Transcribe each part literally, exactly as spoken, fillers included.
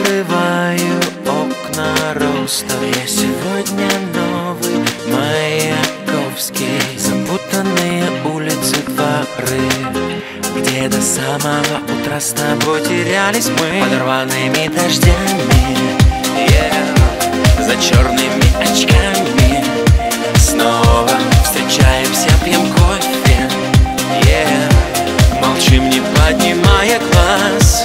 Открываю окна Ростов. Я сегодня новый Маяковский. Запутанные улицы, дворы, где до самого утра с тобой терялись мы. Под рваными дождями, yeah, за черными очками. Снова встречаемся, пьем кофе, yeah, молчим, не поднимая глаз.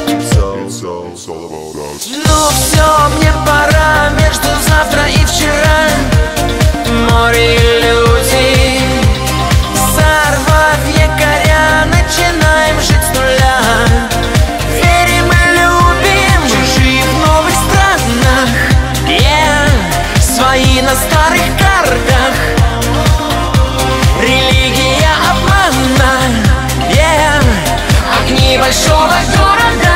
Ну все, мне пора, между завтра и вчера море иллюзий. Сорвав якоря, начинаем жить с нуля. Верим и любим, чужие в новых странах, yeah, свои на старых картах. Религия обмана, yeah, огни большого города.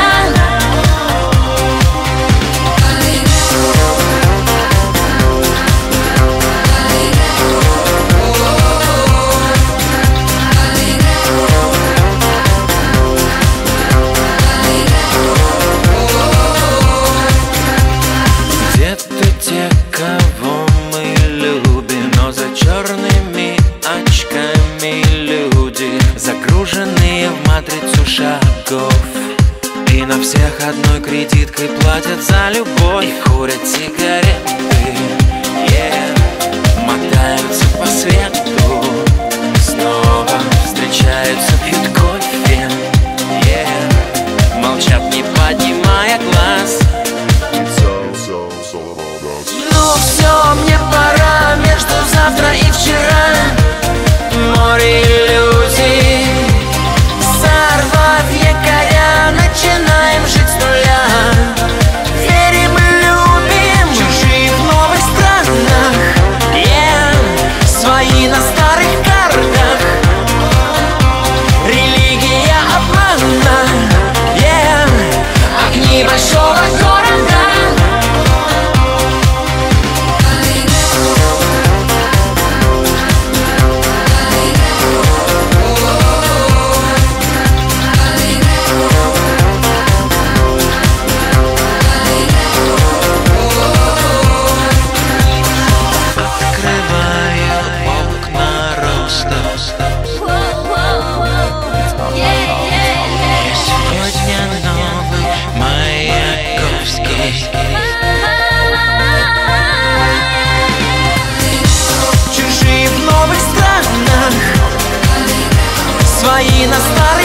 Загруженные в матрицу шагов, и на всех одной кредиткой платят за любовь. И курят сигареты, yeah, мотаются по свету. Снова встречаются, пьют кофе, yeah, молчат, не поднимая глаз. Ну все, мне пора, между завтра и вчера море иллюзий. Сорвав якоря, начинаем жить с нуля. Верим и любим, чужие в новых странах, yeah, свои на старых картах. Религия обмана, yeah, огни большого города. Чужие в новых странах, свои на старых